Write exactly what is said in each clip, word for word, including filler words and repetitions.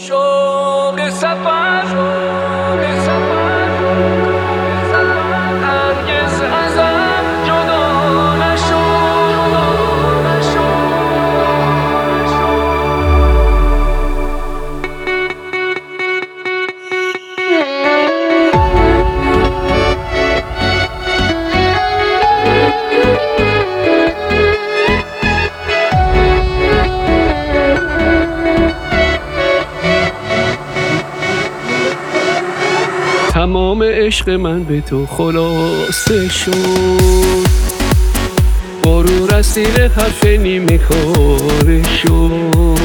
شوق سفر شوق سفر هرگز ازم جدا نشو تمام عشق من به تو خلاصه شد، غرور اسیر حرف نیمه کاره شد.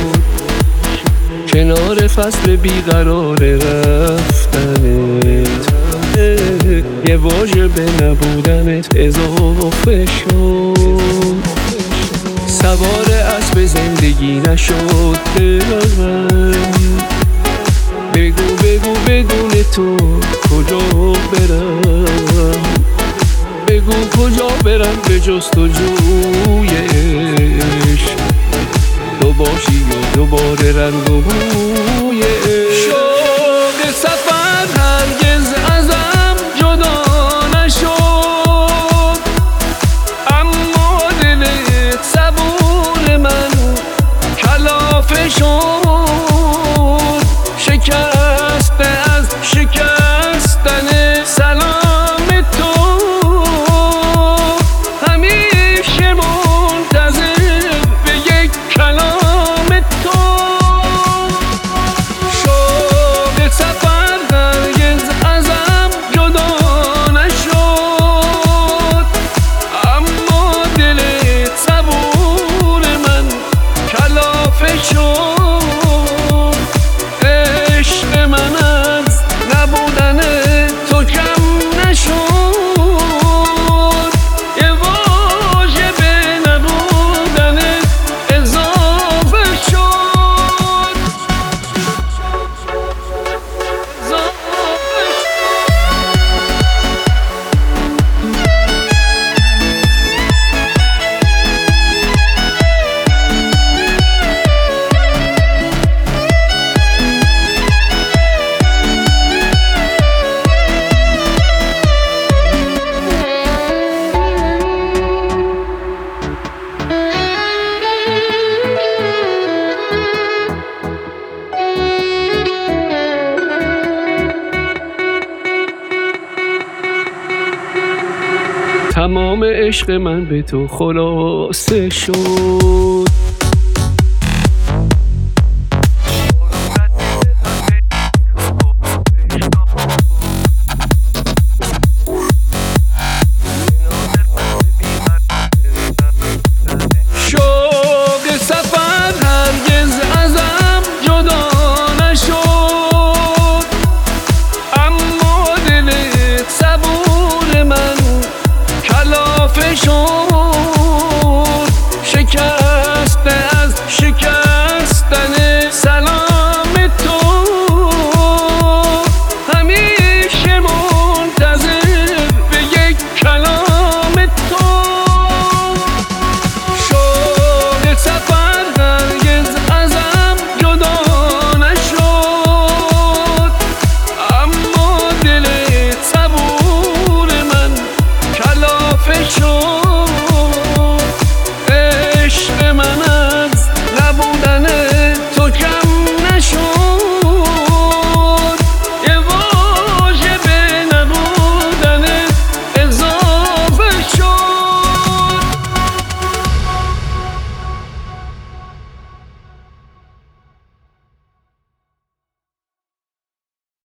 کنار فصل بیقرار رفتنت یه واژه به نبودنت اضافه شد. سوار اسب زندگی نشد دلم، بگو بگو بدون تو کجا برم، بگو کجا برم به جستجویش، تو باشی و دوباره رنگ و بویش. شوق سفر هرگز ازم جدا نشد، اما دل صبور من کلافه شد. شکسته از شکستن سلام تو، همیشه منتظر به یک کلام تو. شوق سفر هرگز ازم جدا نشد، اما دل صبور من کلافه شد. تمام عشق من به تو خلاصه شد،